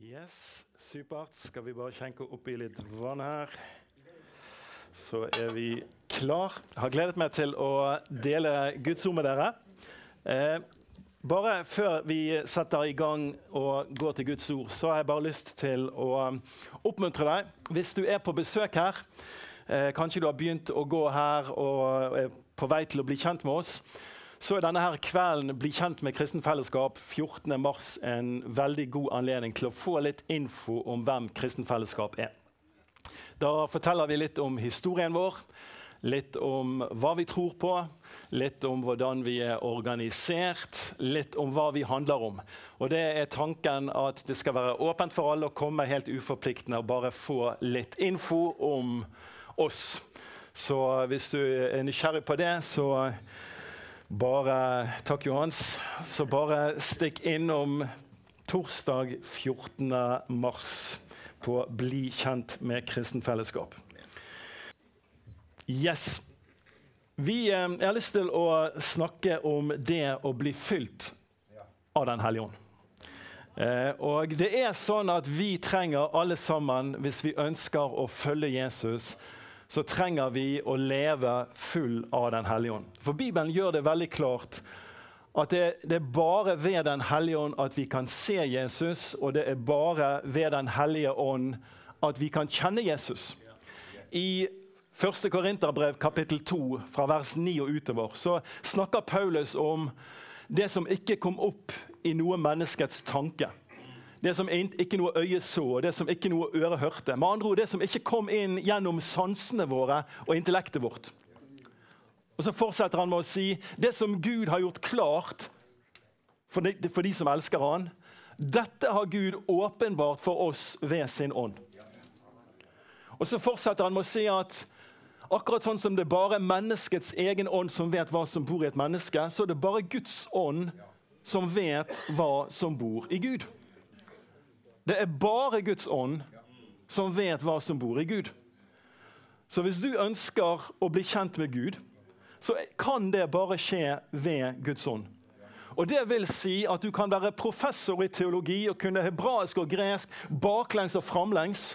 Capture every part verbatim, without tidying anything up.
Yes, supert. Skal vi bare skjenke opp i litt vann her. Så er vi klar. Jeg har gledet meg til å dele Guds ord med dere. Eh, bare før vi setter i gang og går til Guds ord, så har jeg bare lyst til å oppmuntre deg. Hvis du er på besøk her, eh, kanskje du har begynt å gå her og er på vei til å bli kjent med oss, så er denne her kvelden Bli kjent med Kristen Fellesskap fjortende mars en veldig god anledning til å få litt info om hvem Kristen Fellesskap er. Da forteller vi litt om historien vår, litt om hva vi tror på, litt om hvordan vi er organisert, litt om hva vi handler om. Og det er tanken at det skal være åpent for alle å komme helt uforpliktende og bare få litt info om oss. Så hvis du er nysgjerrig på det, så Bare, takk Johans, så bare stikk innom torsdag fjortende mars på Bli kjent med Kristen Fellesskap. Yes. Vi, eh, jeg har lyst til å snakke om det å bli fylt av den Hellige Ånd. Eh, og det er sånn at vi trenger alle sammen, hvis vi ønsker å følge Jesus, så trenger vi å leve full av den Hellige Ånd. For Bibelen gjør det veldig klart at det, det er bare ved den Hellige Ånd at vi kan se Jesus, og det er bare ved den Hellige Ånd at vi kan kjenne Jesus. I første Korinterbrev kapittel to, fra vers ni og utover, så snakker Paulus om det som ikke kom opp i noe menneskets tanke. Det som ikke noe øye så, det som ikke noe øre hørte. Med andre ord, det som ikke kom inn gjennom sansene våre og intellektet vårt. Og så fortsetter han med å si, det som Gud har gjort klart for de, for de som elsker han, dette har Gud åpenbart for oss ved sin ånd. Og så fortsetter han med å si at akkurat sånn som det bare er menneskets egen ånd som vet hva som bor i et menneske, så er det bare Guds ånd som vet hva som bor i Gud. Det er bare Guds ånd som vet hva som bor i Gud. Så hvis du ønsker å bli kjent med Gud, så kan det bare skje ved Guds ånd. Og det vil si at du kan være professor i teologi og kunne hebraisk og gresk, baklengs og framlengs.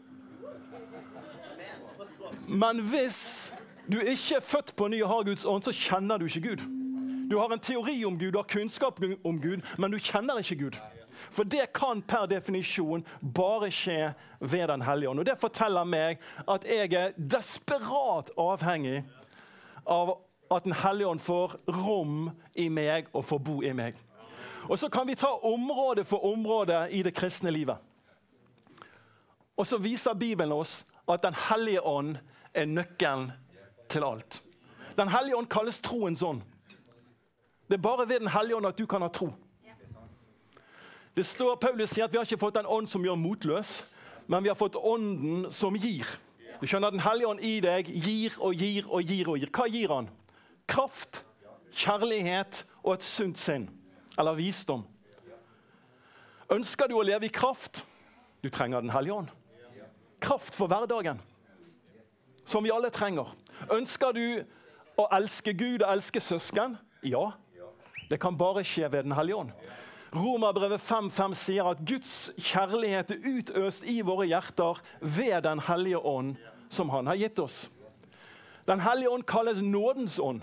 Men hvis du ikke er født på ny og har Guds ånd, så kjenner du ikke Gud. Du har en teori om Gud, du har kunnskap om Gud, men du kjenner ikke Gud. For det kan per definisjon bare skje ved den Hellige Ånd. Og det forteller meg at jeg er desperat avhengig av at den Hellige Ånd får rom i meg og får bo i meg. Og så kan vi ta område for område i det kristne livet. Og så viser Bibelen oss at den Hellige Ånd er nøkkelen til alt. Den Hellige Ånd kalles troens ånd. Det er bare ved den Hellige Ånd at du kan ha tro. Det står, Paulus sier at vi har ikke fått en ånd som gjør motløs, men vi har fått ånden som gir. Du skjønner at den Hellige Ånd i deg gir og gir og gir og gir. Hva gir han? Kraft, kjærlighet og et sunt sinn, eller visdom. Ønsker du å leve i kraft? Du trenger den Hellige Ånd. Kraft for hverdagen, som vi alle trenger. Ønsker du å elske Gud og elske søsken? Ja, det kan bare skje ved den Hellige Ånd. Romerbrevet fem fem sier at Guds kjærlighet er utøst i våre hjerter ved den Hellige Ånd som han har gitt oss. Den Hellige Ånd kalles nådens ånd.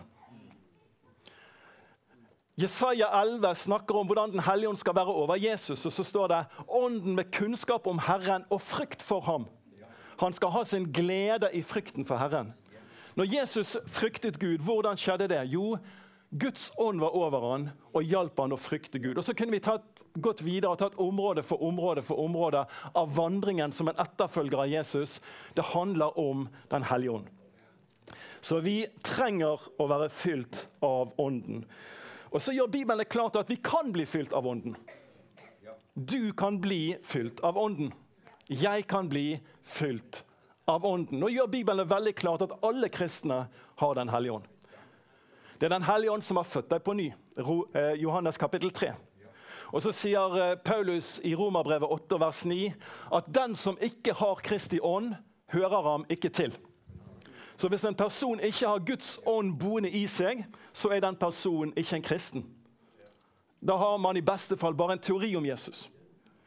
Jesaja elleve snakker om hvordan den Hellige Ånd skal være over Jesus, og så står det ånden med kunnskap om Herren og frykt for ham. Han skal ha sin glede i frykten for Herren. Når Jesus fryktet Gud, hvordan skjedde det? Jo, Guds ånd var over han og hjalp han å frykte Gud. Og så kunne vi tatt, gått videre og tatt område for område for område av vandringen som en etterfølger av Jesus. Det handler om den Hellige Ånd. Så vi trenger å være fylt av ånden. Og så gjør Bibelen det klart at vi kan bli fylt av ånden. Du kan bli fylt av ånden. Jeg kan bli fylt av ånden. Nå gjør Bibelen det veldig klart at alle kristne har den Hellige Ånd. Det er den Hellige Ånd som har født deg på ny. Johannes kapittel tre. Og så sier Paulus i Romerbrevet åtte vers ni at den som ikke har Kristi ånd, hører ham ikke til. Så hvis en person ikke har Guds ånd boende i seg, så er den personen ikke en kristen. Da har man i beste fall bare en teori om Jesus.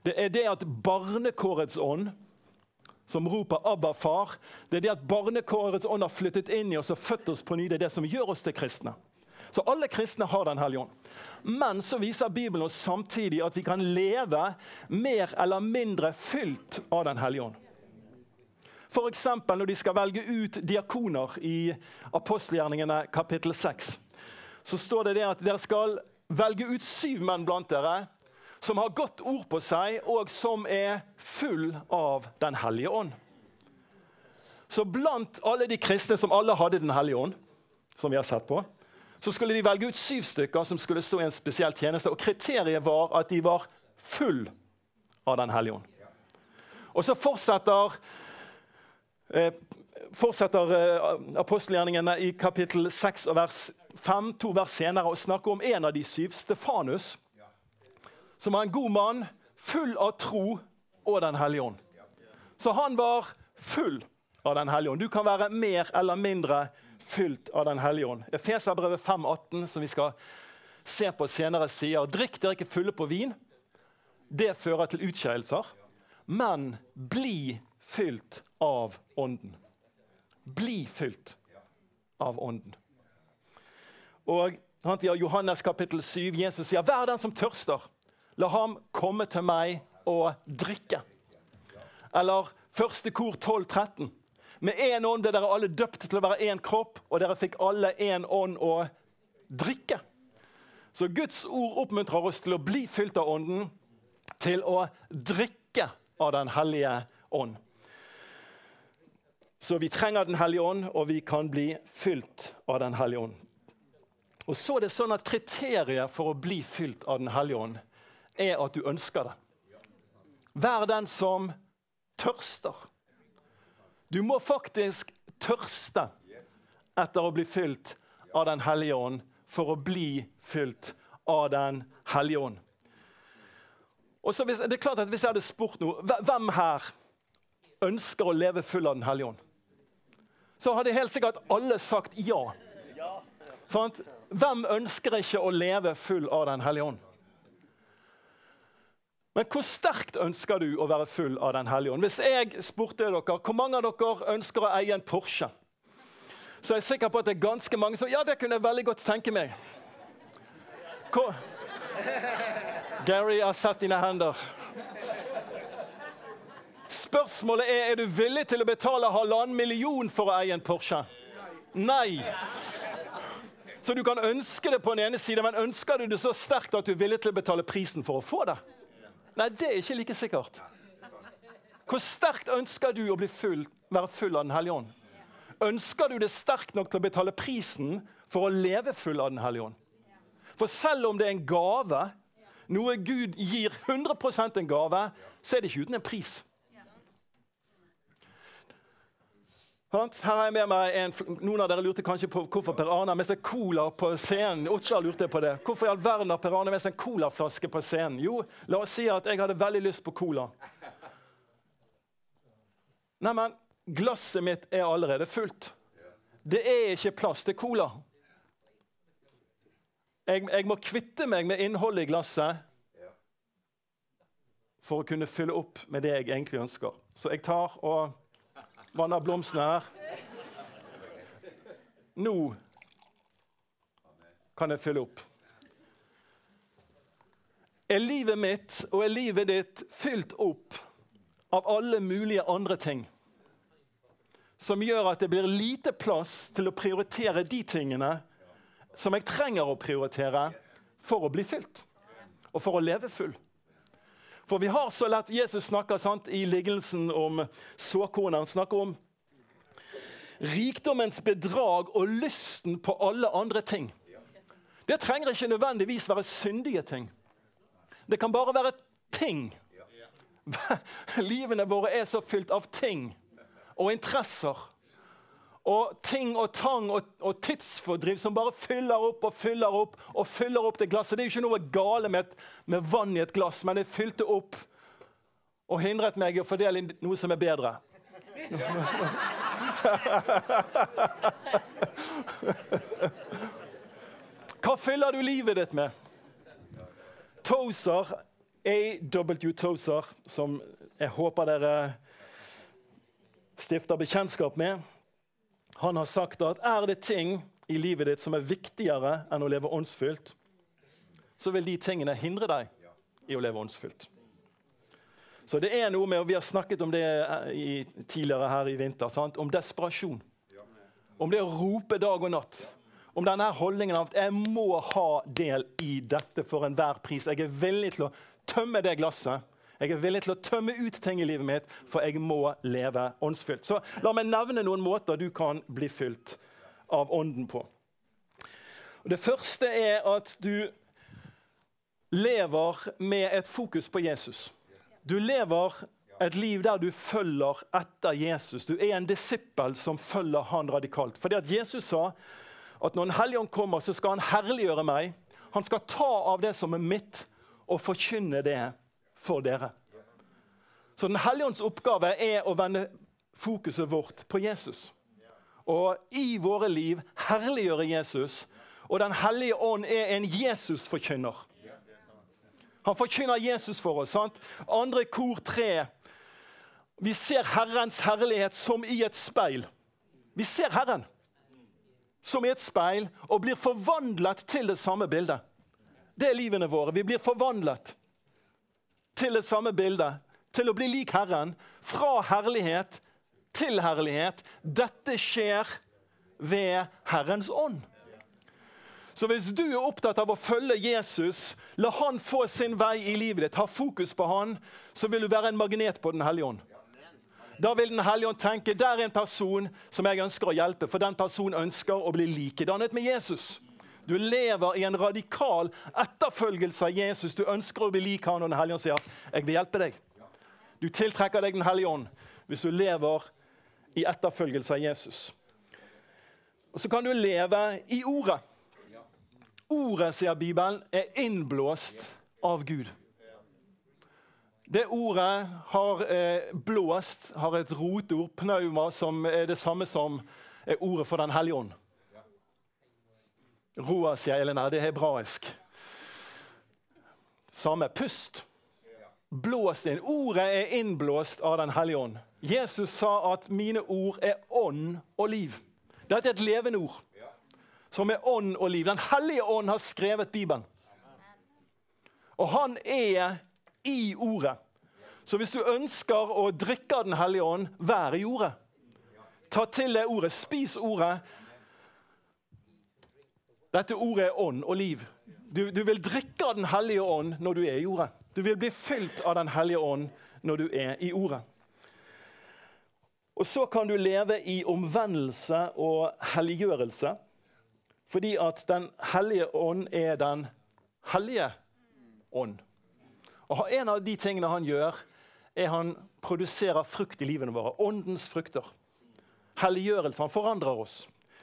Det er det at barnekårets ånd, som roper Abba far, det er det at barnekårets ånd har flyttet inn i oss og født oss på ny, det er det som gjør oss til kristne. Så alle kristne har den hellige ånd. Men så viser Bibelen oss samtidig at vi kan leve mer eller mindre fylt av den hellige ånd. For eksempel når de skal velge ut diakoner i apostelgjerningene kapittel seks, så står det det at dere skal velge ut syv menn blant dere, som har godt ord på seg, og som er full av den hellige ånd. Så blant alle de kristne som alle hadde den hellige ånd, som vi har sett på, så skulle de velge ut syv stykker som skulle stå i en spesiell tjeneste, og kriteriet var at de var full av den hellige ånd. Og så fortsetter, eh, fortsetter eh, apostelgjerningene i kapittel seks og vers fem, to vers senere, og snakker om en av de syv, Stefanus, som var en god mann, full av tro og den hellige ånd. Så han var full av den hellige ånd. Du kan være mer eller mindre fylt av den hellige ånd. Efeserbrevet fem atten, som vi skal se på senere, sier, drikk dere ikke fulle på vin, det fører til utskeielser, men bli fylt av ånden. Bli fylt av ånden. Og vi har Johannes kapittel syv, Jesus sier, vær den som tørster, la ham komme til meg og drikke. Eller første kor tolv tretten. Med en ånd ble dere alle døpt til å være en kropp, og dere fikk alle en ånd å drikke. Så Guds ord oppmuntrer oss til å bli fylt av ånden, til å drikke av den hellige ånd. Så vi trenger den hellige ånd, og vi kan bli fylt av den hellige ånd. Og så er det sånn at kriteriet for å bli fylt av den hellige ånd er at du ønsker det. Vær den som tørster. Du må faktisk tørste etter å bli fylt av den hellige ånd for å bli fylt av den hellige ånd. Og så hvis, det er klart at hvis jeg hadde spurt noe, hvem her ønsker å leve full av den hellige ånd? Så hadde helt sikkert alle sagt ja. Sånn? Hvem ønsker ikke å leve full av den hellige ånd? Men hvor sterkt ønsker du å være full av den hellige ånd? Hvis jeg spurte dere, hvor mange av dere ønsker å eie en Porsche? Så er jeg sikker på at det er ganske mange som, ja, det kunne jeg veldig godt tenke meg. Hvor? Gary, jeg har sett dine hender. Spørsmålet er, er du villig til å betale halvannen million for å eie en Porsche? Nei. Så du kan ønske det på den ene siden, men ønsker du det så sterkt at du er villig til å betale prisen for å få det? Nei, det er ikke like sikkert. Hvor sterkt ønsker du å bli full, være full av den hellige ånd? Ønsker du det sterkt nok til å betale prisen for å leve full av den hellige ånd? For selv om det er en gave, noe Gud gir hundre prosent en gave, så er det ikke uten en pris. Her har jeg med meg en, noen av dere lurte kanskje på hvorfor Per Arne har med seg cola på scenen. Ottar lurte på det. Hvorfor i all verden har Per Arne med seg en colaflaske på scenen? Jo, la oss si at jeg hadde veldig lyst på cola. Nei, men glasset mitt er allerede fullt. Det er ikke plass til cola. Jeg, jeg må kvitte meg med innholdet i glasset for å kunne fylle opp med det jeg egentlig ønsker. Så jeg tar og vanner blomstene her. Nå kan jeg fylle opp. Er livet mitt og er livet ditt fylt opp av alle mulige andre ting som gjør at det blir lite plass til å prioritere de tingene som jeg trenger å prioritere for å bli fylt og for å leve full? For vi har så lett, Jesus snakker sant, i lignelsen om såkornet, han snakker om rikdommens bedrag og lysten på alle andre ting. Det trenger ikke nødvendigvis være syndige ting. Det kan bare være ting. Livene våre er så fylt av ting og interesser. Og ting og tang og, og tidsfordriv som bare fyller opp og fyller opp og fyller opp det glasset. Det er jo ikke noe gale med, med vann i et glass, men det fylte opp og hindret meg i å fordele noe som er bedre. Hva fyller du livet ditt med? Tozer A W Tozer, som jeg håper dere stifter bekjentskap med, han har sagt at er det ting i livet ditt som er viktigere enn å leve åndsfylt, så vil de tingene hindre deg i å leve åndsfylt. Så det er noe med, og vi har snakket om det i, tidligere her i vinter, sant? Om desperasjon. Om det å rope dag og natt. Om denne holdningen av at jeg må ha del i dette for enhver pris. Jeg er villig til å tømme det glasset. Jeg er villig til å tømme ut ting i livet mitt, for jeg må leve åndsfylt. Så la meg nevne noen måter du kan bli fylt av ånden på. Og det første er at du lever med et fokus på Jesus. Du lever et liv der du følger etter Jesus. Du er en disippel som følger han radikalt. Fordi at Jesus sa at når Den hellige ånd kommer, så skal han herliggjøre meg. Han skal ta av det som er mitt og forkynne det for dere. Så Den hellige ånds oppgave er å vende fokuset vårt på Jesus. Og i våre liv herliggjøre Jesus. Og Den hellige ånd er en Jesus-forkynner. Han forkynner Jesus for oss, sant? Andre kor tre. Vi ser Herrens herlighet som i et speil. Vi ser Herren som i et speil og blir forvandlet til det samme bildet. Det er livene våre. Vi blir forvandlet til det samme bildet. Til å bli lik Herren. Fra herlighet til herlighet. Dette skjer ved Herrens ånd. Så hvis du er opptatt av å følge Jesus, la han få sin vei i livet ditt, ha fokus på han, så vil du være en magnet på Den hellige ånd. Da vil Den hellige ånd tenke, der er en person som jeg ønsker å hjelpe, for den personen ønsker å bli likedannet med Jesus. Du lever i en radikal etterfølgelse av Jesus. Du ønsker å bli lik han, og Den hellige ånd sier, jeg vil hjelpe deg. Du tiltrekker deg Den hellige ånd hvis du lever i etterfølgelse av Jesus. Og så kan du leve i ordet. Ordet, sier Bibelen, er innblåst av Gud. Det ordet har eh, blåst, har et rotord, pneuma, som er det samme som er ordet for Den hellige ånd. Roa, sier Elena, det er hebraisk. Samme, pust. Blåst inn. Ordet er innblåst av Den hellige ånd. Jesus sa at mine ord er ånd og liv. Dette er et levende ord. Som er ånd og liv. Den hellige ånd har skrevet Bibelen. Og han er i ordet. Så hvis du ønsker å drikke av Den hellige ånd, vær i ordet. Ta til det ordet, spis ordet. Dette ordet er ånd og liv. Du, du vil drikke av Den hellige ånd når du er i ordet. Du vil bli fylt av Den hellige ånd når du er i ordet. Og så kan du leve i omvendelse og helliggjørelse. Fordi at Den hellige ånd er den hellige ånd. Og en av de tingene han gjør, er han produserer frukt i livene våre. Åndens frukter. Helliggjørelse. Han forandrer oss.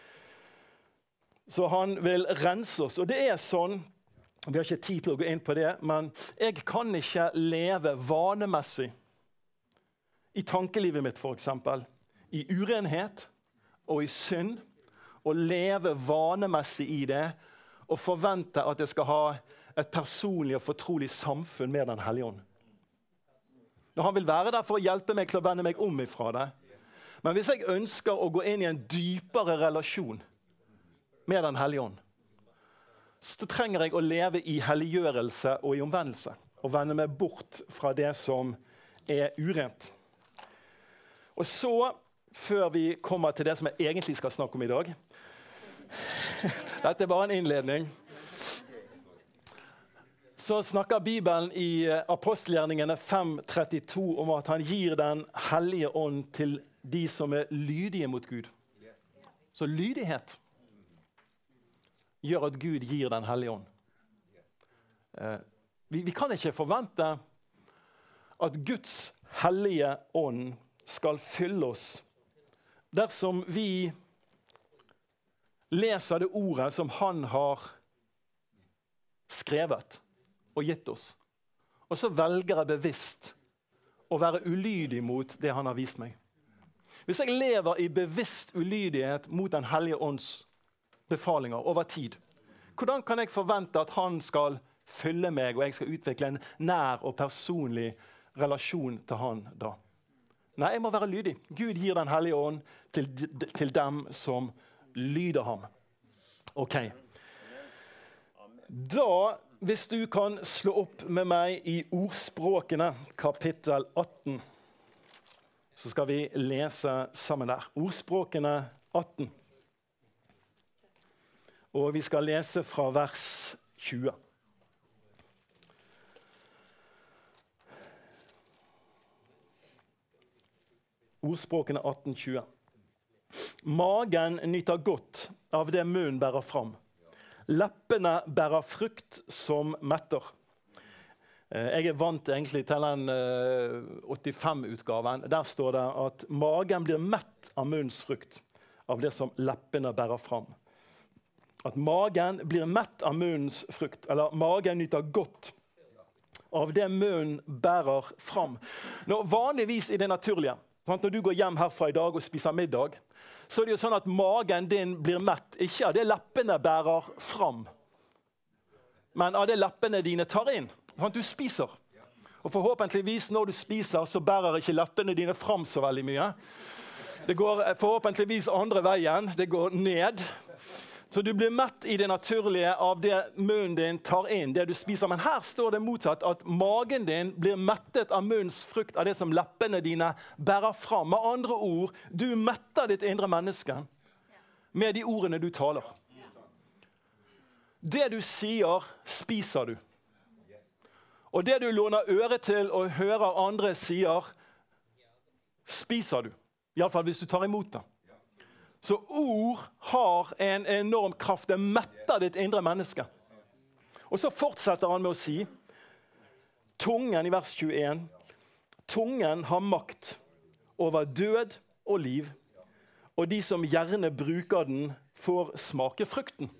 Så han vil rense oss. Og det er sånn, vi har ikke tid til å gå inn på det, men jeg kan ikke leve vanemessig i tankelivet mitt, for eksempel. I urenhet og i synd. Og leve vanemessig i det, og forvente at jeg skal ha et personlig og fortrolig samfunn med Den hellige ånd. Når han vil være der for å hjelpe meg til å vende meg om ifra det. Men hvis jeg ønsker å gå inn i en dypere relasjon med Den hellige ånd, så trenger jeg å leve i helliggjørelse og i omvendelse, og vende meg bort fra det som er urent. Og så, før vi kommer til det som jeg egentlig skal snakke om i dag. Dette er bare en innledning. Så snakker Bibelen i apostelgjerningene fem trettito om at han gir Den hellige ånd til de som er lydige mot Gud. Så lydighet gjør at Gud gir Den hellige ånd. Vi, vi kan ikke forvente at Guds hellige ånd skal fylle oss dersom vi leser det ordet som han har skrevet og gitt oss. Og så velger jeg bevisst å være ulydig mot det han har vist meg. Hvis jeg lever i bevisst ulydighet mot Den hellige ånds befalinger over tid, hvordan kan jeg forvente at han skal fylle meg, og jeg skal utvikle en nær og personlig relasjon til han da. Nei, jeg må være lydig. Gud gir den hellige ånd til, til dem som lyder ham. Ok. Da, hvis du kan slå opp med meg i Ordspråkene, kapittel atten, så skal vi lese sammen der. Ordspråkene atten. Og vi skal lese fra vers tjue. Ordspråkene atten tjue. Magen nyter godt av det munnen bærer fram. Leppene bærer frukt som metter. Jeg er vant egentlig til den åttifem-utgaven. Der står det at magen blir mett av munnens frukt, av det som leppene bærer fram. At magen blir mett av munnens frukt, eller magen nyter godt av det munnen bærer fram. Nå, vanligvis i det naturlige, når du går hjem herfra i dag og spiser middag, så er det jo sånn at magen din blir mett, ikke av det leppene bærer fram, men av det leppene dine tar inn. Du spiser. Og forhåpentligvis når du spiser, så bærer ikke leppene dine fram så veldig mye. Det går forhåpentligvis andre veien. Det går ned. Så du blir mett i det naturlige av det munnen din tar inn, det du spiser. Men her står det motsatt, at magen din blir mettet av munnens frukt, av det som leppene dine bærer fram. Med andre ord, du metter ditt indre menneske med de ordene du taler. Det du sier, spiser du. Og det du låner øre til og hører andre sier, spiser du. I alle fall hvis du tar imot det. Så ord har en enorm kraft. Det metter ditt indre menneske. Og så fortsetter han med å si, tungen i vers tjueen, tungen har makt over død og liv, og de som gjerne bruker den får smake frukten.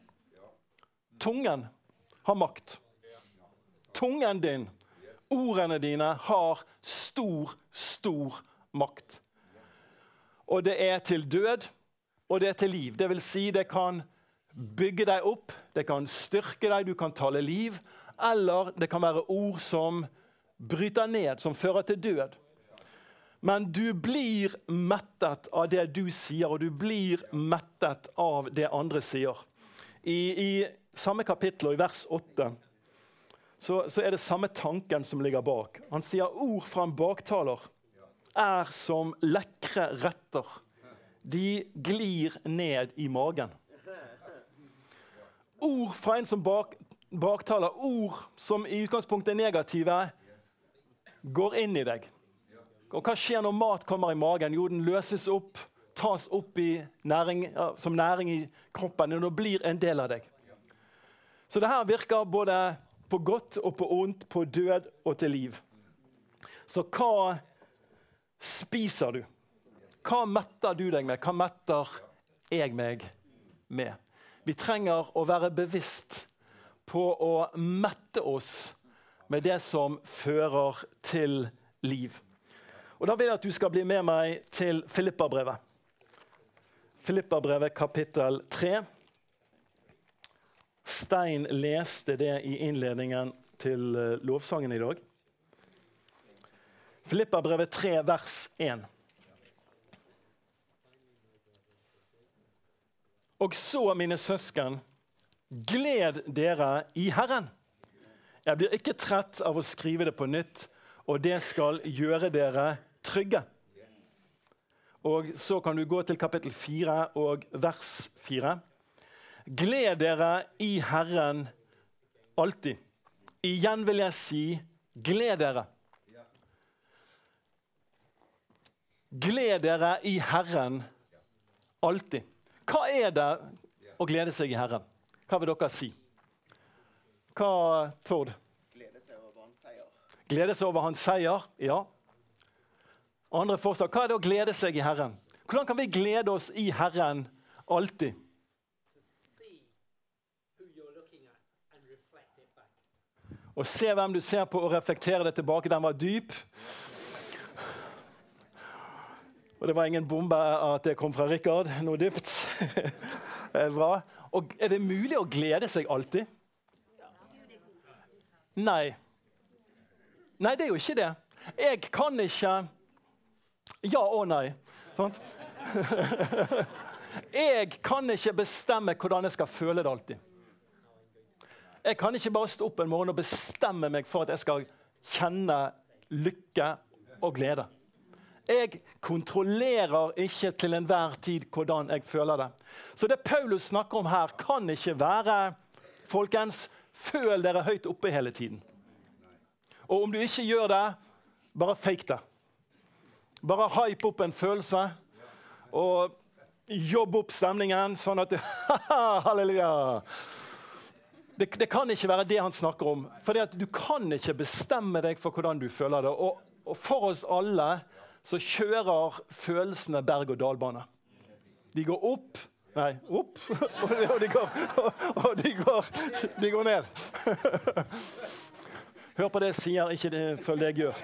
Tungen har makt. Tungen din, ordene dine, har stor, stor makt. Og det er til død, og det er til liv. Det vil si, det kan bygge deg opp, det kan styrke deg, du kan tale liv, eller det kan være ord som bryter ned, som fører til død. Men du blir mettet av det du sier, og du blir mettet av det andre sier. I, i samme kapittel, i vers åtte, Så, så er det samme tanken som ligger bak. Han sier ord fra en baktaler er som lekre retter. De glir ned i magen. Ord fra en som bak, baktaler, ord som i utgangspunktet er negative, går inn i deg. Og hva skjer når mat kommer i magen? Jo, den løses opp, tas opp i næring, ja, som næring i kroppen, og blir en del av deg. Så det her virker både på godt og på ondt, på død og til liv. Så hva spiser du? Hva metter du deg med? Hva metter jeg meg med? Vi trenger å være bevisst på å mette oss med det som fører til liv. Og da vil jeg at du skal bli med meg til Filipperbrevet. Filipperbrevet kapittel tre. Stein leste det i innledningen til lovsangen i dag. Filipperbrevet tre, vers én. Og så, mine søsken, gled dere i Herren. Jeg blir ikke trett av å skrive det på nytt, og det skal gjøre dere trygge. Og så kan du gå til kapittel fire og vers fire. Gled dere i Herren alltid. Igjen vil jeg si, gled dere. Gled dere i Herren alltid. Hva er det å glede seg i Herren? Hva vil dere si? Hva, Tord? Glede seg over hans seier. Glede seg over hans seier, ja. Andre forslag, hva er det å glede seg i Herren? Hvordan kan vi glede oss i Herren alltid? Og se hvem du ser på og reflektere det tilbake. Den var dyp. Og det var ingen bombe at det kom fra Rikard. Noe dypt. Det er bra. Og er det mulig å glede seg alltid? Nei. Nei, det er jo ikke det. Jeg kan ikke ja og nei. Sant? Jeg kan ikke bestemme hvordan jeg skal føle det alltid. Jeg kan ikke bare stå opp en morgen og bestemme meg for at jeg skal kjenne lykke og glede. Jeg kontrollerer ikke til enhver tid hvordan jeg føler det. Så det Paulus snakker om her kan ikke være, folkens, føl dere høyt oppe hele tiden. Og om du ikke gjør det, bare fake det. Bare hype opp en følelse, og jobb opp stemningen, sånn at du, halleluja. Det, det kan ikke være det han snakker om, for du kan ikke bestemme deg for hvordan du føler det. Og, og for oss alle, så kjører følelsene berg- og dalbane. De går opp, nei, opp, og de, og de, går, og de, går, de går ned. Hør på det jeg sier, ikke det, følg det jeg gjør.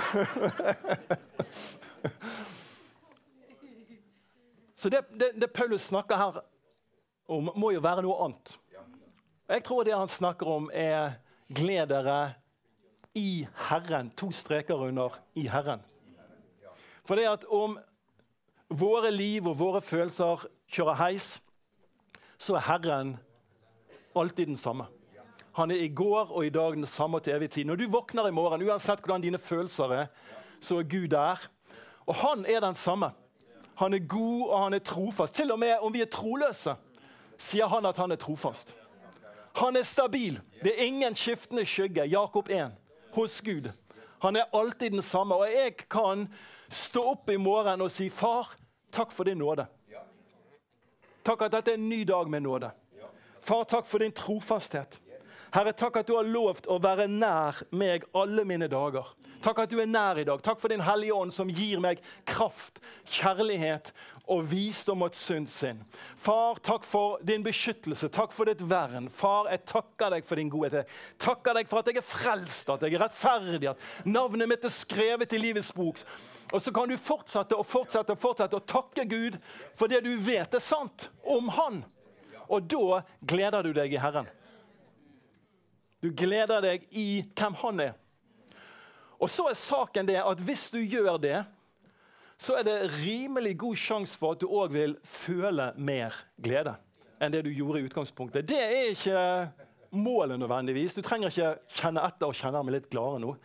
Så det, det, det Paulus snakker her om, må jo være noe annet. Jeg tror det han snakker om er gled dere i Herren, to streker under i Herren. For det at om våre liv og våre følelser kjører heis, så er Herren alltid den samme. Han er i går og i dag den samme til evig tid. Når du våkner i morgen, uansett hvordan dine følelser er, så er Gud der. Og han er den samme. Han er god og han er trofast. Til og med om vi er troløse, sier han at han er trofast. Han er stabil. Det er ingen skiftende skygge. Jakob en, hos Gud. Han er alltid den samme. Og jeg kan stå opp i morgen og si, far, takk for din nåde. Takk at dette er en ny dag med nåde. Far, takk for din trofasthet. Herre, takk at du har lovt å være nær meg alle mine dager. Takk at du er nær i dag. Takk for din Hellige Ånd som gir meg kraft, kjærlighet og visdom og et sunt sinn. Far, takk for din beskyttelse. Takk for ditt vern. Far, jeg takker deg for din godhet. Jeg takker deg for at jeg er frelst, at jeg er rettferdig, at navnet mitt er skrevet i livets bok. Og så kan du fortsette og fortsette og fortsette og takke Gud for det du vet er sant om han. Og da gleder du deg i Herren. Du gleder deg i hvem han er. Og så er saken det at hvis du gjør det, så er det rimelig god sjanse for at du også vil føle mer glede enn det du gjorde i utgangspunktet. Det er ikke målet nødvendigvis. Du trenger ikke kjenne etter og kjenne meg litt gladere nå.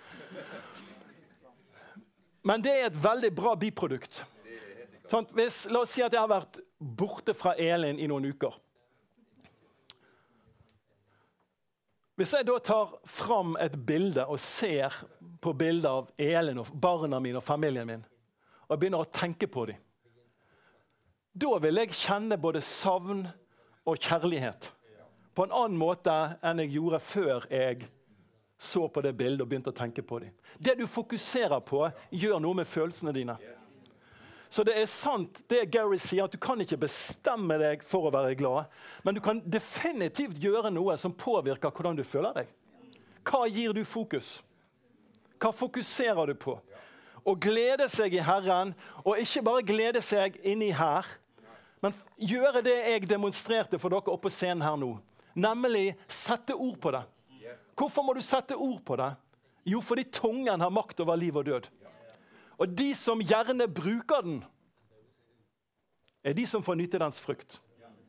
Men det er et veldig bra biprodukt. Sånn, hvis, la oss si at jeg har vært borte fra Elin i noen uker. Hvis jeg da tar fram et bilde og ser på bilder av Elin og barna mine og familien min, og begynner å tenke på dem, da vil jeg kjenne både savn og kjærlighet på en annen måte enn jeg gjorde før jeg så på det bildet og begynte å tenke på dem. Det du fokuserer på gjør noe med følelsene dine. Så det er sant det Gary sier, at du kan ikke bestemme deg for å være glad, men du kan definitivt gjøre noe som påvirker hvordan du føler deg. Hva gir du fokus? Hva fokuserer du på? Å glede seg i Herren, og ikke bare glede seg inni her, men gjøre det jeg demonstrerte for dere oppe på scenen her nå. Nemlig sette ord på det. Hvorfor må du sette ord på det? Jo, fordi tungen har makt over liv og død. Og de som gjerne bruker den, er de som får nyte dens frukt.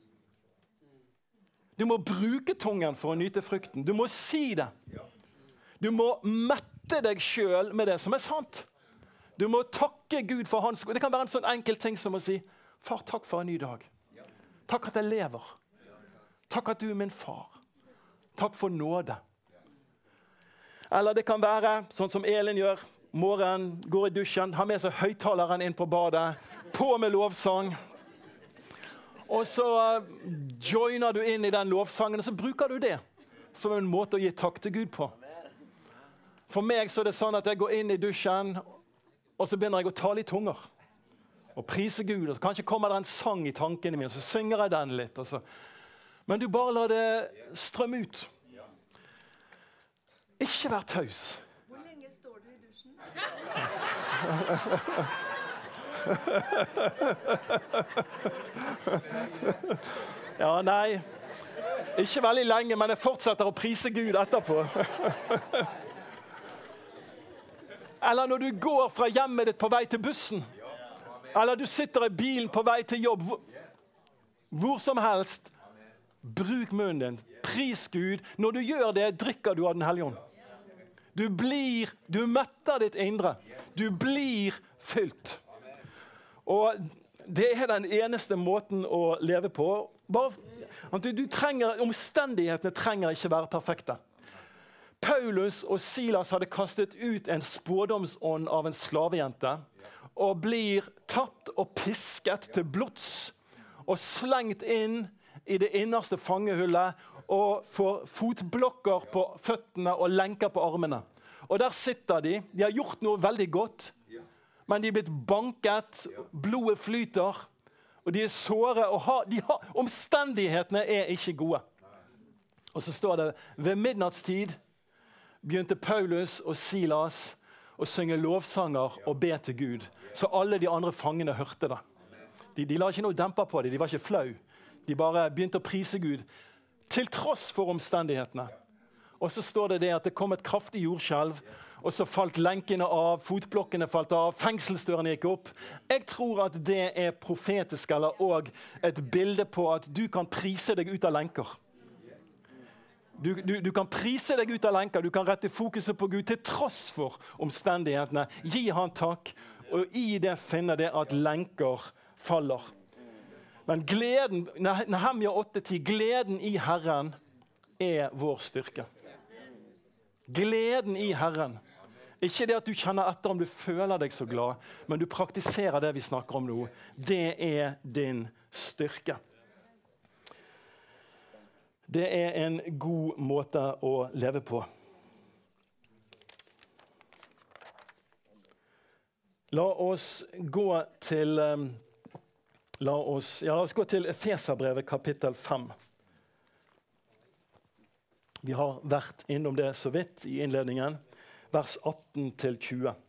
Du må bruke tungen for å nyte frukten. Du må si det. Du må mette deg selv med det som er sant. Du må takke Gud for hans... Det kan være en sånn enkel ting som å si, far, takk for en ny dag. Takk at jeg lever. Takk at du er min far. Takk for nåde. Eller det kan være, sånn som Elin gjør, morgen, går i dusjen, har med seg høyttaleren inn på badet, på med lovsang. Og så joiner du inn i den lovsangen, og så bruker du det som en måte å gi takk til Gud på. For meg så er det sånn at jeg går inn i dusjen, og så begynner jeg å tale i tunger. Og prise Gud, og så kanskje kommer det en sang i tankene mine, og så synger jeg den litt. Og så. Men du bare lar det strømme ut. Ikke vær taus. Hvor lenge står du i dusjen? Ja, nei. Ikke veldig lenge, men jeg fortsetter å prise Gud etterpå. Eller når du går fra hjemmet ditt på vei til bussen. Eller du sitter i bilen på vei til jobb. Hvor, hvor som helst. Bruk munnen din. Pris Gud. Når du gjør det, drikker du av den hellige ånd. Du blir, du metter ditt indre. Du blir fylt. Og det er den eneste måten å leve på. Bare, du, du trenger, omstendighetene trenger ikke være perfekte. Paulus og Silas hadde kastet ut en spådomsånd av en slavejente og blir tatt og pisket til blods og slengt inn i det innerste fangehullet og får fotblokker på føttene og lenker på armene. Og der sitter de. De har gjort noe veldig godt, men de er blitt banket, blodet flyter, og de er såre, og har, de har, omstendighetene er ikke gode. Og så står det, ved midnattstid begynte Paulus og Silas å synge lovsanger og be til Gud, så alle de andre fangene hørte det. De, de la ikke noe demper på det, de var ikke flau. De bare begynte å prise Gud, til tross for omstendighetene. Og så står det det at det kom et kraftig jordskjelv, og så falt lenkene av, fotblokkene falt av, fengselsdørene gikk opp. Jeg tror at det er profetisk, eller også et bilde på at du kan prise deg ut av lenker. Du, du, du kan prise deg ut av lenker, du kan rette fokuset på Gud til tross for omstendighetene. Gi han takk, og i det finner det at lenker faller. Men gleden, Nehemia åtte ti, gleden i Herren er vår styrke. Gleden i Herren. Ikke det at du kjenner etter om du føler deg så glad, men du praktiserer det vi snakker om nå. Det er din styrke. Det er en god måte å leve på. La oss gå til, la oss, ja, la oss gå til Efeserbrevet kapittel fem. Vi har vært innom det så vidt i innledningen, vers atten til tjue.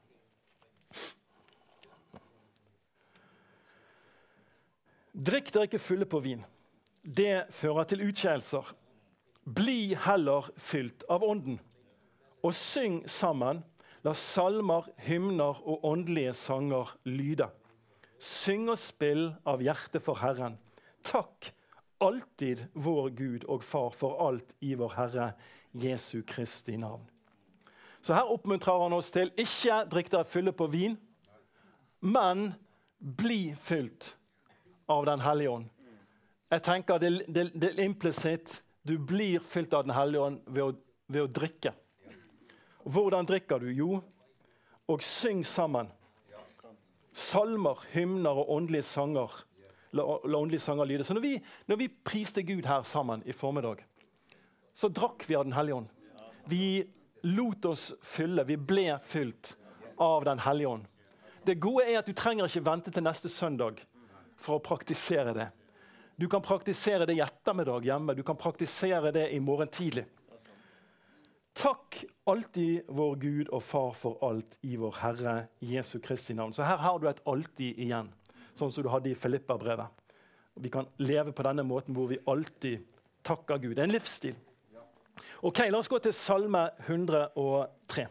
Drikk dere ikke fulle på vin. Det fører til utskeielser. Bli heller fylt av ånden. Og syng sammen. La salmer, hymner og åndelige sanger lyde. Syng og spill av hjertet for Herren. Takk alltid vår Gud og Far for alt i vår Herre Jesu Kristi navn. Så her oppmuntrer han oss til ikke drikk dere fulle på vin, men bli fylt av den hellige ånd. Jeg tenker det, det, det er implisitt. Du blir fylt av den hellige ånd ved å, ved å drikke. Hvordan drikker du? Jo, og syng sammen. Salmer, hymner og åndelige sanger. La, la åndelige sanger lyde. Så når vi, når vi priste Gud her sammen i formiddag, så drakk vi av den hellige ånd. Vi lot oss fylle, vi ble fylt av den hellige ånd. Det gode er at du trenger ikke vente til neste søndag for å praktisere det. Du kan praktisere det i ettermiddag hjemme. Du kan praktisere det i morgen tidlig. Takk alltid vår Gud og Far for alt i vår Herre Jesu Kristi navn. Så her har du et alltid igjen, sånn som du hadde i Filipperbrevet. Vi kan leve på denne måten hvor vi alltid takker Gud. Det er en livsstil. Ok, la oss gå til Salme hundre og tre.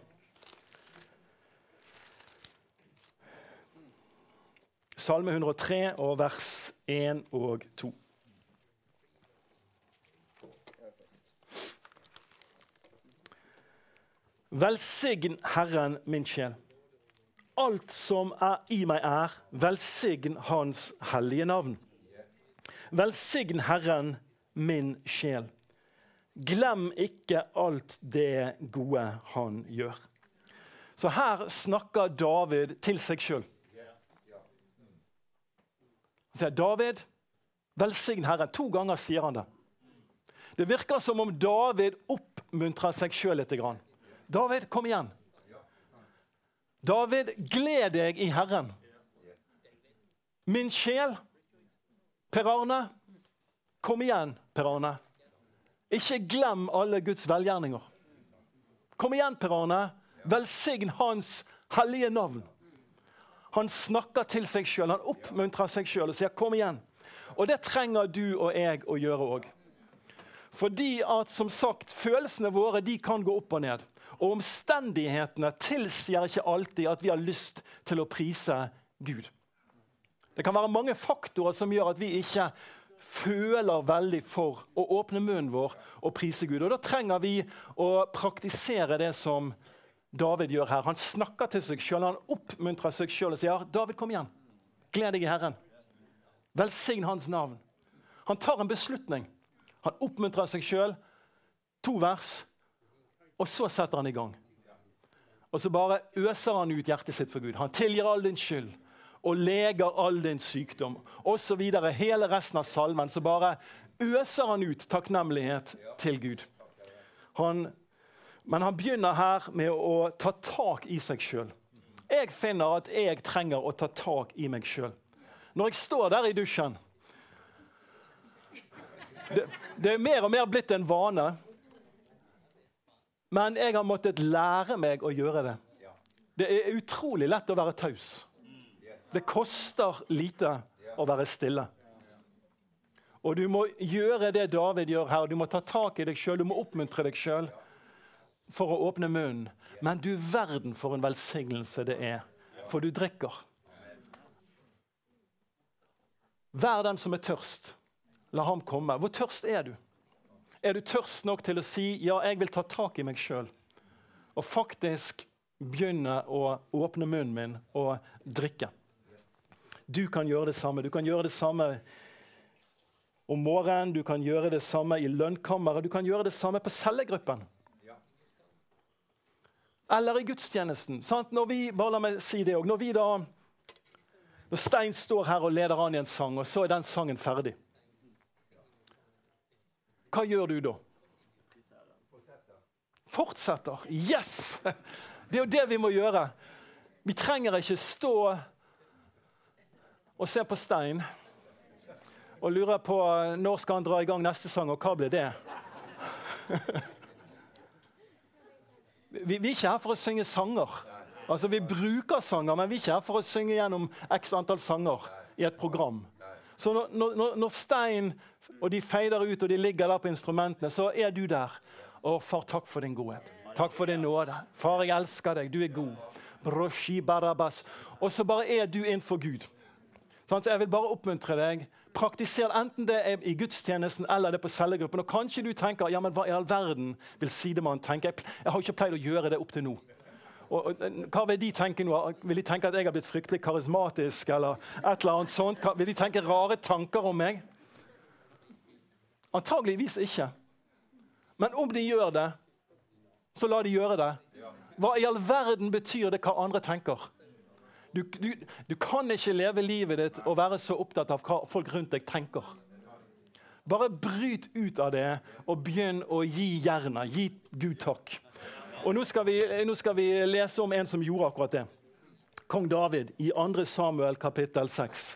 Salme hundre og tre og vers én og to. Velsign Herren min sjel. Alt som er i meg er, velsign hans hellige navn. Velsign Herren min sjel. Glem ikke alt det gode han gjør. Så her snakker David til seg selv. David, velsign Herren. To ganger sier han det. Det virker som om David oppmuntrer seg selv litt. David, kom igjen. David, gled deg i Herren. Min sjel, Per Arne, kom igjen, Per Arne. Ikke glem alle Guds velgjerninger. Kom igjen, Per Arne. Velsign hans hellige navn. Han snakker til seg selv, han oppmuntrer seg selv og sier, kom igjen. Og det trenger du og jeg å gjøre også. Fordi at, som sagt, følelsene våre de kan gå opp og ned. Og omstendighetene tilsier ikke alltid at vi har lyst til å prise Gud. Det kan være mange faktorer som gjør at vi ikke føler veldig for å åpne munnen vår og prise Gud. Og da trenger vi å praktisere det som David gjør her. Han snakker til seg selv, han oppmuntrer seg selv og sier, David, kom igjen. Gled deg i Herren. Velsign hans navn. Han tar en beslutning. Han oppmuntrer seg selv, to vers, og så setter han i gang. Og så bare øser han ut hjertet sitt for Gud. Han tilgir all din skyld, og leger all din sykdom, og så videre. Hele resten av salmen, så bare øser han ut takknemlighet til Gud. Han, men han begynner her med å ta tak i seg selv. Jeg finner at jeg trenger å ta tak i meg selv. Når jeg står der i dusjen, Det, det er mer og mer blitt en vane, men jeg har måttet lære meg å gjøre det. Det er utrolig lett å være taus. Det koster lite å være stille. Og du må gjøre det David gjør her. Du må ta tak i deg selv, du må oppmuntre deg selv for å åpne munnen. Men du verden for en velsignelse det er, for du drikker. Vær den som er tørst. La ham komme. Hvor tørst er du? Er du tørst nok til å si, ja, jeg vil ta tak i meg selv, og faktisk begynne å åpne munnen min og drikke? Du kan gjøre det samme. Du kan gjøre det samme om morgenen, du kan gjøre det samme i lønnkammeret, du kan gjøre det samme på cellegruppen. Eller i gudstjenesten. Sant? Når vi, bare la meg si det også, når vi da, når Stein står her og leder an i en sang, og så er den sangen ferdig. Hva gjør du da? Fortsetter. Yes! Det er jo det vi må gjøre. Vi trenger ikke stå og se på Stein og lure på når skal han dra i gang neste sang, og hva blir det? Vi, vi er ikke her for å synge sanger. Altså, vi bruker sanger, men vi er ikke her for å synge gjennom x antall sanger i et program. Så når, når, når Stein og de feider ut, og de ligger der på instrumentene, så er du der. Å, far, takk for din godhet. Takk for din nåde. Far, jeg elsker deg. Du er god. Broshi barabas. Og så bare er du innenfor Gud. Sånn, jeg vil bare oppmuntre deg. Praktiser enten det er i gudstjenesten eller det på cellegruppen. Og kanskje du tenker, ja, men hva i all verden vil Sidemann tenke? Jeg, jeg har ikke pleid å gjøre det opp til nå. Og, og, hva vil de tenke nå? Vil de tenke at jeg har blitt fryktelig karismatisk, eller et eller annet sånt? Vil de tenke rare tanker om meg? Antageligvis ikke. Men om de gjør det, så la de gjøre det. Hva i all verden betyr det hva andre tenker? Du, du, du kan ikke leve livet ditt og være så opptatt av hva folk rundt deg tenker. Bare bryt ut av det og begynn å gi jernet. Gi Gud takk. Og nå skal, vi, nå skal vi lese om en som gjorde akkurat det. Kong David i andre Samuel kapittel seks.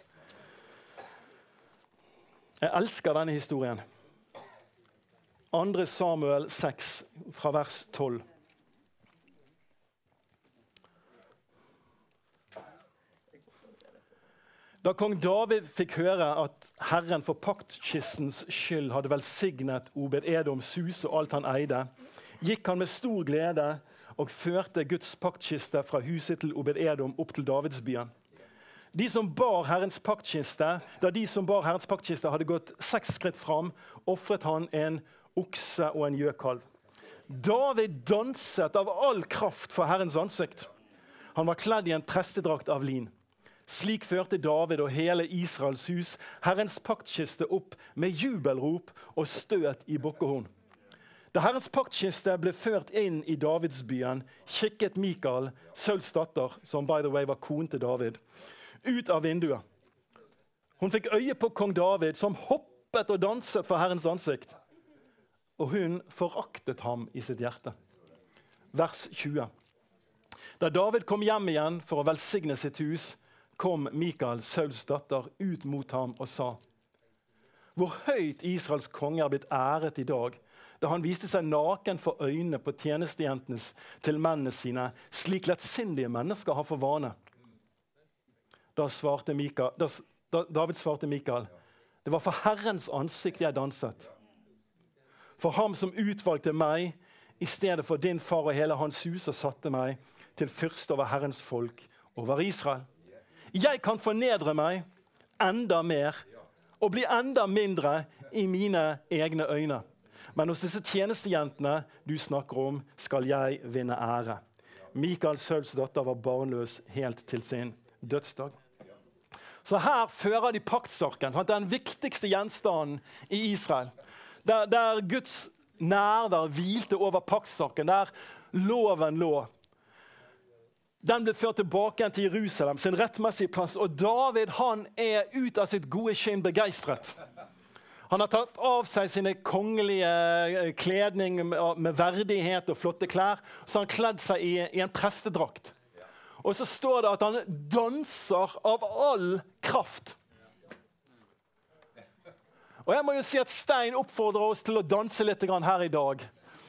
Jeg elsker denne historien. andre Samuel seks fra vers tolv. Da kong David fikk høre at Herren for paktkistens skyld hadde velsignet Obed-Edoms hus og alt han eide, gikk han med stor glede og førte Guds paktkiste fra huset til Obed-Edom opp til Davidsbyen. De som bar Herrens paktkiste, da de som bar Herrens paktkiste hadde gått seks skritt fram, offret han en okse og en gjøkalv. David danset av all kraft for Herrens ansikt. Han var kledd i en prestedrakt av lin. Slik førte David og hele Israels hus Herrens paktkiste opp med jubelrop og støt i bokkehorn. Da Herrens paktkiste ble ført inn i Davidsbyen, kikket Mikael, Sauls datter, som by the way var kone til David, ut av vinduet. Hun fikk øye på kong David, som hoppet og danset for Herrens ansikt. Og hun foraktet ham i sitt hjerte. Vers tjue. Da David kom hjem igjen for å velsigne sitt hus, kom Mikael, Sauls datter, ut mot ham og sa: Hvor høyt Israels konge er blitt æret i dag, da han viste seg naken for øynene på tjenestejentenes til mennene sine, slik lettsindige mennesker har for vane. Da, svarte Mikael, da, da David svarte Mikael: Det var for Herrens ansikt jeg danset. For ham som utvalgte meg, i stedet for din far og hele hans hus, og satte meg til fyrst over Herrens folk, over Israel. Jeg kan fornedre meg enda mer, og bli enda mindre i mine egne øyne. Men hos disse tjenestejentene du snakker om, skal jeg vinne ære. Mikael Sauls datter var barnløs helt til sin dødsdag. Så her fører de paktsarken, den viktigste gjenstanden i Israel. Der, der Guds nærvær hvilte over paktsarken, der loven lå. Den ble ført tilbake til Jerusalem, sin rettmessige plass. Og David han er ut av sitt gode skinn begeistret. Han har tatt av seg sine kongelige kledning med verdighet og flotte klær. Så han har kledd seg i, i en prestedrakt. Og så står det at han danser av all kraft. Og jeg må jo si at Stein oppfordrer oss til å danse litt her i dag.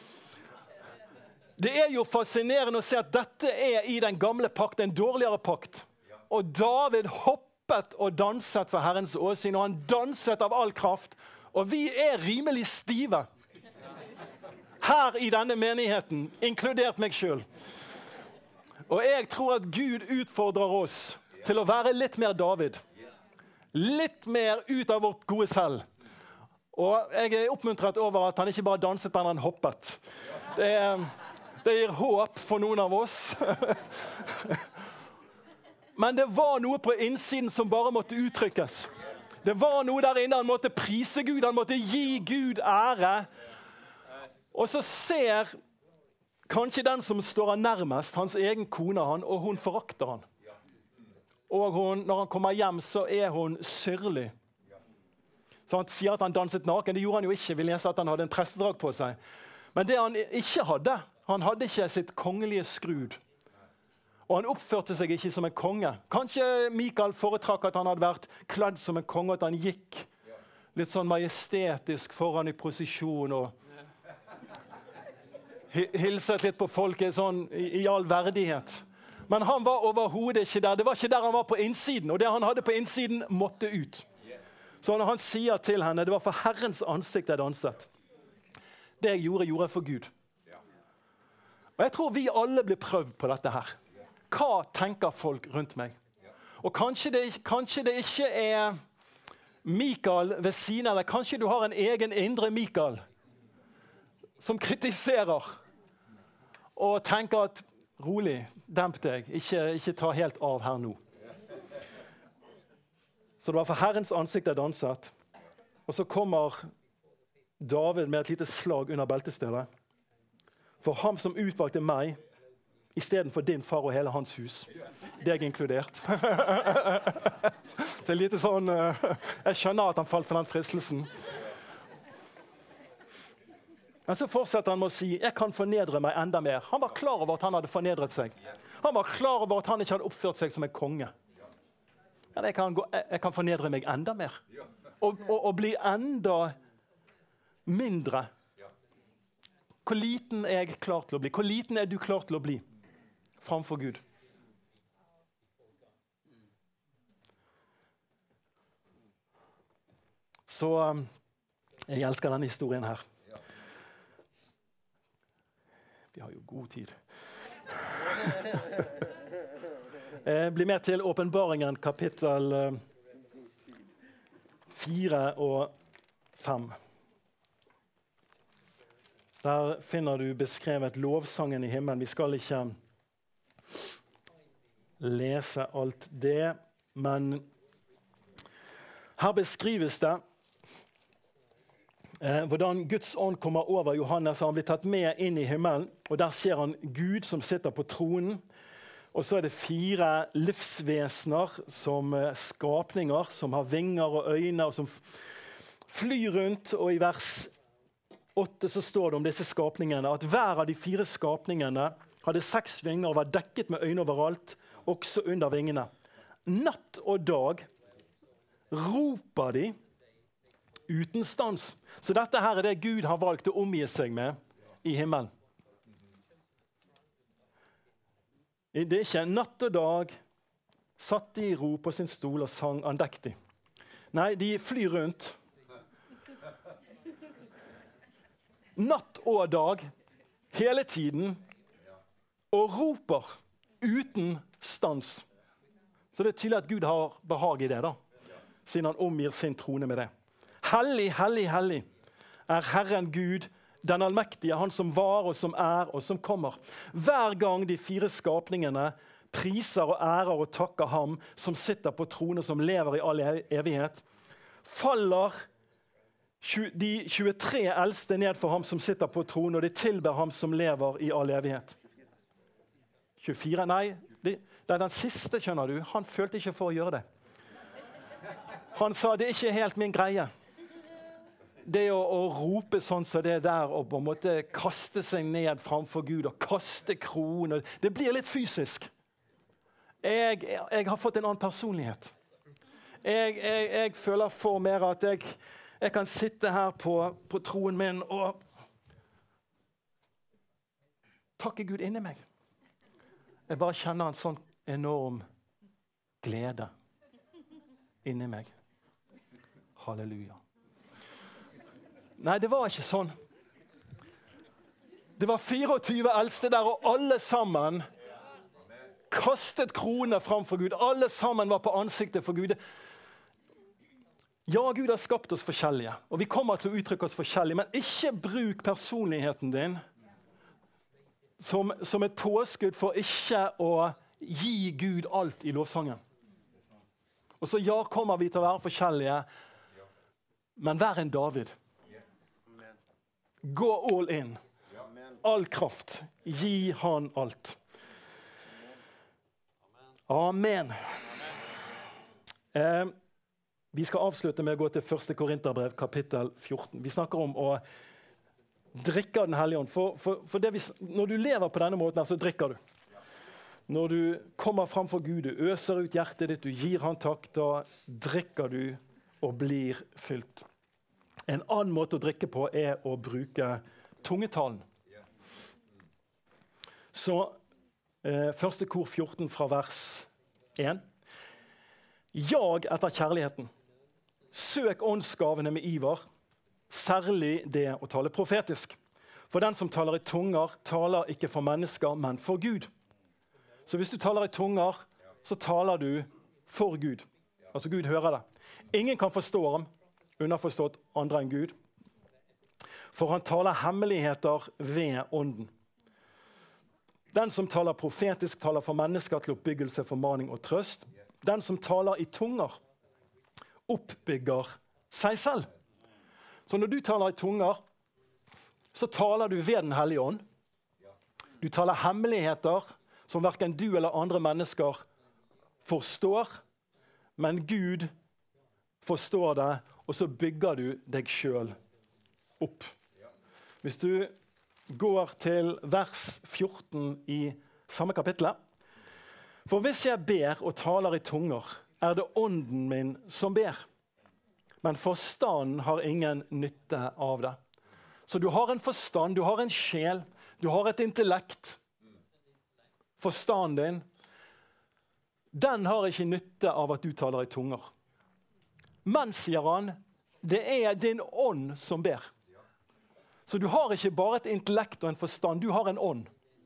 Det er jo fascinerende å se at dette er i den gamle pakt, en dårligere pakt. Og David hoppet og danset for Herrens åsyn, og han danset av all kraft. Og vi er rimelig stive her i denne menigheten, inkludert meg selv. Og jeg tror at Gud utfordrer oss til å være litt mer David. Litt mer ut av vårt gode selv. Og jeg er oppmuntret over at han ikke bare danset, men han hoppet. Det, det gir håp for noen av oss. Men det var noe på innsiden som bare måtte uttrykkes. Det var noe der inne han måtte prise Gud, han måtte gi Gud ære. Og så ser kanskje den som står han nærmest, hans egen kone han, og hun forakter han. Og hun, når han kommer hjem, så er hun sørlig. Så han sier at han danset naken. Det gjorde han jo ikke. Vi leser at han hadde en prestedrag på seg. Men det han ikke hadde, han hadde ikke sitt kongelige skrud. Og han oppførte seg ikke som en konge. Kanskje Mikael foretrakk at han hadde vært kledd som en konge, at han gikk litt sånn majestetisk foran i prosesjon og hilset litt på folket sånn i, i all verdighet. Men han var overhodet ikke der. Det var ikke der han var på innsiden, og det han hadde på innsiden måtte ut. Så når han sier til henne, det var for Herrens ansikt jeg danset. Det jeg gjorde, gjorde jeg for Gud. Og jeg tror vi alle blir prøvd på dette her. Hva tenker folk rundt meg? Og kanskje det, kanskje det ikke er Mikael ved siden av deg. Kanskje du har en egen indre Mikael som kritiserer og tenker at rolig, demp deg, ikke, ikke ta helt av her nå. Så det var for Herrens ansikt jeg danset. Og så kommer David med et lite slag under beltestedet. For ham som utvalgte meg, i stedet for din far og hele hans hus. Deg inkludert. Det er litt sånn, jeg skjønner at han falt for den fristelsen. Men så fortsetter han med å si, jeg kan fornedre meg enda mer. Han var klar over at han hadde fornedret seg. Han var klar over at han ikke hadde oppført seg som en konge. Men jeg kan, gå, jeg kan fornedre meg enda mer. Og, og, og bli enda mindre. Hvor liten er jeg klar til å bli? Hvor liten er du klar til å bli framfor Gud? Så jeg elsker denne historien her. Vi har jo god tid. Eh, bli med til åpenbaringen kapittel eh, fire og fem. Der finner du beskrevet lovsangen i himmelen. Vi skal ikke lese alt det, men her beskrives det eh, hvordan Guds ånd kommer over Johannes, og han blir tatt med inn i himmelen, og der ser han Gud som sitter på tronen. Og så er det fire livsvesener som skapninger, som har vinger og øyne, og som flyr rundt. Og i vers åtte så står det om disse skapningene, at hver av de fire skapningene hadde seks vinger og var dekket med øyne overalt, også under vingene. Natt og dag roper de uten stans. Så dette her er det Gud har valgt å omgi seg med i himmelen. Det er ikke natt og dag, satt de i ro på sin stol og sang andektig. Nei, de flyr rundt. natt og dag, hele tiden, og roper uten stans. Så det er tydelig at Gud har behag i det da, siden han omgir sin trone med det. Hellig, hellig, hellig er Herren Gud, den allmektige, han som var og som er og som kommer. Hver gang de fire skapningene priser og ærer og takker ham som sitter på trone, som lever i all evighet, faller de tjuetre eldste ned for ham som sitter på trone, og de tilber ham som lever i all evighet. tjuefire, nei, det, det er den siste, skjønner du. Han følte ikke for å gjøre det. Han sa, det er ikke helt min greie. Det å, å rope sånn som det der, og på en måte kaste seg ned framfor Gud, og kaste kroner, det blir litt fysisk. Jeg, jeg har fått en annen personlighet. Jeg, jeg, jeg føler for mer at jeg, jeg kan sitte her på, på troen min og takke Gud inni meg. Jeg bare kjenner en sånn enorm glede inni meg. Halleluja. Nei, det var ikke sånn. Det var fireogtyve eldste der, og alle sammen kastet kroner framfor Gud. Alle sammen var på ansiktet for Gud. Ja, Gud har skapt oss forskjellige, og vi kommer til å uttrykke oss forskjellige, men ikke bruk personligheten din som, som et påskudd for ikke å gi Gud alt i lovsangen. Og så ja, kommer vi til å være forskjellige, men vær en David. Gå all in. All kraft. Gi han alt. Amen. Eh, vi skal avslutte med å gå til første Korinterbrev, kapittel fjorten. Vi snakker om å drikke av den hellige ånd. For, for, for det vi, når du lever på denne måten, så drikker du. Når du kommer fram for Gud, du øser ut hjertet ditt, du gir han takk, da drikker du og blir fylt. En annen måte å drikke på er å bruke tungetalen. Så eh, første kor fjorten fra vers én. Jag etter kjærligheten. Søk åndsgavene med iver, særlig det å tale profetisk. For den som taler i tunger, taler ikke for mennesker, men for Gud. Så hvis du taler i tunger, så taler du for Gud. Altså Gud hører det. Ingen kan forstå ham, underforstått andre enn Gud. For han taler hemmeligheter ved ånden. Den som taler profetisk, taler for mennesker til oppbyggelse, formaning og trøst. Den som taler i tunger, oppbygger seg selv. Så når du taler i tunger, så taler du ved den hellige ånd. Du taler hemmeligheter som hverken du eller andre mennesker forstår, men Gud forstår det, og så bygger du deg selv opp. Hvis du går til vers fjorten i samme kapittel. For hvis jeg ber og taler i tunger, er det ånden min som ber. Men forstanden har ingen nytte av det. Så du har en forstand, du har en sjel, du har et intellekt. Forstanden din, den har ikke nytte av at du taler i tunger. Men, sier han, det er din ånd som ber. Så du har ikke bare et intellekt og en forstand, du har en ånd.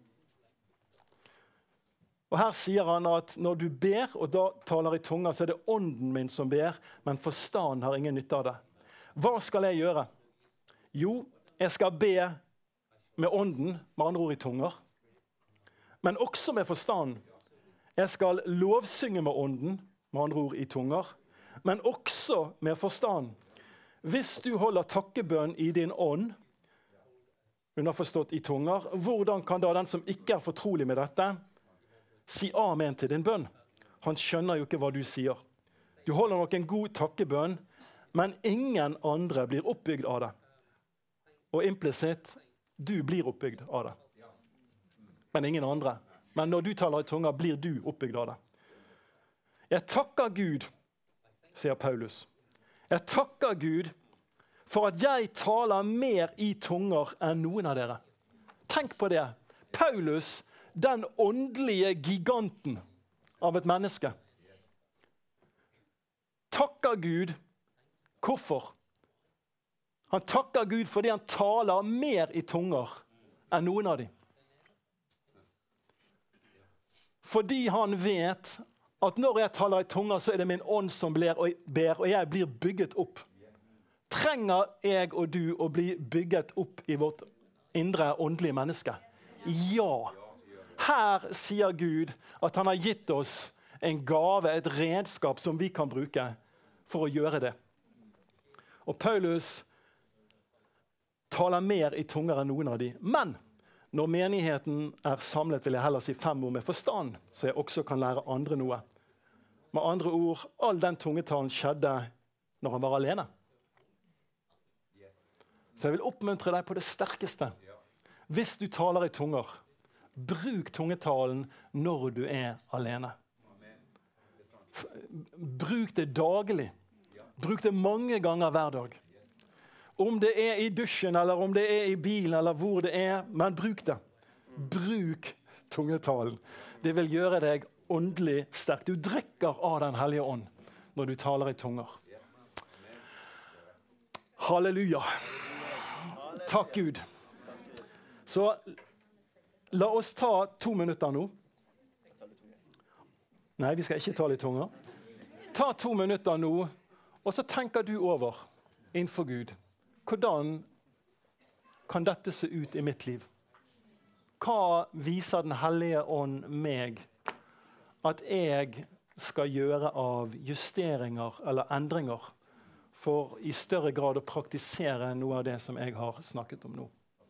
Og her sier han at når du ber og da taler i tunger, så er det ånden min som ber, men forstanden har ingen nytte av det. Hva skal jeg gjøre? Jo, jeg skal be med ånden, med andre ord i tunger, men også med forstanden. Jeg skal lovsynge med ånden, med andre ord i tunger, men også med forstanden. Hvis du holder takkebønn i din ånd, underforstått i tunger, hvordan kan da den som ikke er fortrolig med dette, si amen til din bønn? Han skjønner jo ikke hva du sier. Du holder nok en god takkebønn, men ingen andre blir oppbygd av det. Og implisitt, du blir oppbygd av det. Men ingen andre. Men når du taler i tunger, blir du oppbygd av det. Jeg takker Gud, sier Paulus. Jeg takker Gud for at jeg taler mer i tunger enn noen av dere. Tenk på det. Paulus, den åndelige giganten av et menneske. Takker Gud. Hvorfor? Han takker Gud fordi han taler mer i tunger enn noen av dem. Fordi han vet at når jeg taler i tunger, så er det min ånd som ber, og jeg blir bygget opp. Trenger jeg og du å bli bygget opp i vårt indre åndelige menneske? Ja. Her sier Gud at han har gitt oss en gave, et redskap som vi kan bruke for å gjøre det. Og Paulus taler mer i tunger enn noen av de. Men når menigheten er samlet, vil jeg heller si fem ord med forstand, så jeg også kan lære andre noe. Med andre ord, all den tungetalen skjedde når han var alene. Så jeg vil oppmuntre deg på det sterkeste. Hvis du taler i tunger, bruk tungetalen når du er alene. Bruk det daglig. Bruk det mange ganger hver dag. Om det er i dusjen, eller om det er i bilen, eller hvor det er, men bruk det. Bruk tungetalen. Det vil gjøre deg åndelig sterk. Du drikker av den hellige ånd når du taler i tunger. Halleluja. Takk Gud. Så la oss ta to minutter nå. Nei, vi skal ikke tale i tunger. Ta to minutter nå, og så tenker du over innenfor Gud. Hvordan kan dette se ut i mitt liv? Hva viser den hellige ånd meg at jeg skal gjøre av justeringer eller endringer for i større grad å praktisere noe av det som jeg har snakket om nå?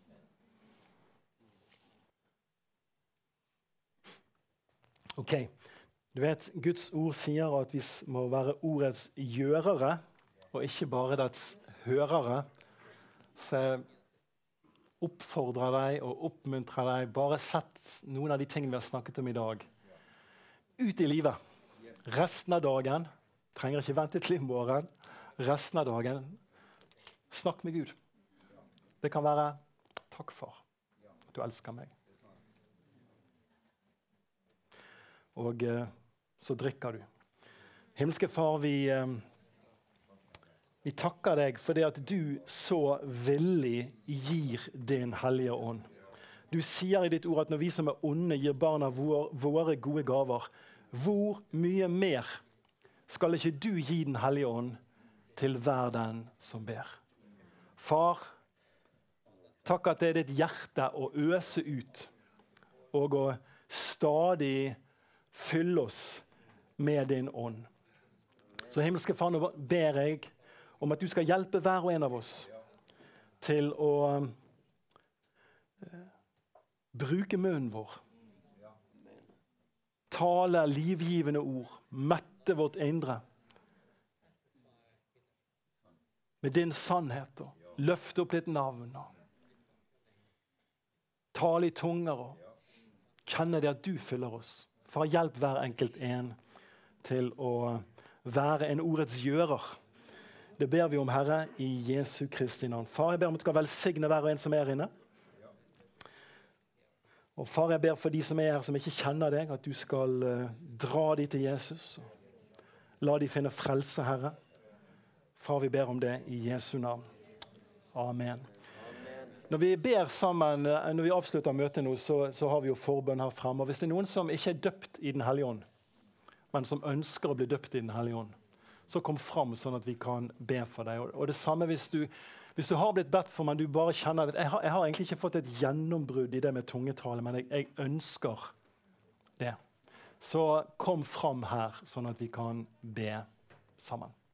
Ok, du vet, Guds ord sier at vi må være ordets gjørere, og ikke bare dets hørere. Så jeg oppfordrer deg og oppmuntrer deg. Bare sett noen av de tingene vi har snakket om i dag ut i livet. Resten av dagen. Trenger ikke vente til i morgen. Resten av dagen. Snakk med Gud. Det kan være takk for at du elsker meg. Og eh, så drikker du. Himmelske Far, vi... Eh, Vi takker deg for det at du så villig gir din hellige ånd. Du sier i ditt ord at når vi som er onde gir barna vår, våre gode gaver, hvor mye mer skal ikke du gi den hellige ånd til hver den som ber? Far, takk at det er ditt hjerte å øse ut og å stadig fylle oss med din ånd. Så himmelske Far, nå ber jeg om at du skal hjelpe hver og en av oss til å uh, bruke munnen vår. Tale livgivende ord, mette vårt indre med din sannhet, og løfte opp ditt navn, og tale i tunger, og kjenne det at du fyller oss. Far, hjelp hver enkelt en til å være en ordets gjører. Det ber vi om, Herre, i Jesu Kristi navn. Far, jeg ber om at du skal velsigne hver og en som er inne. Og far, jeg ber for de som er her, som ikke kjenner deg, at du skal uh, dra de til Jesus. La de finne frelse, Herre. Far, vi ber om det i Jesu navn. Amen. Når vi ber sammen, når vi avslutter møtet nå, så, så har vi jo forbønn her fremme. Og hvis det er noen som ikke er døpt i den hellige ånd, men som ønsker å bli døpt i den hellige ånd, så kom fram sånn at vi kan be for deg. Og det samme hvis du, hvis du har blitt bedt for, men du bare kjenner at jeg har, jeg har egentlig ikke fått et gjennombrudd i det med tungetale, men jeg, jeg ønsker det. Så kom fram her sånn at vi kan be sammen.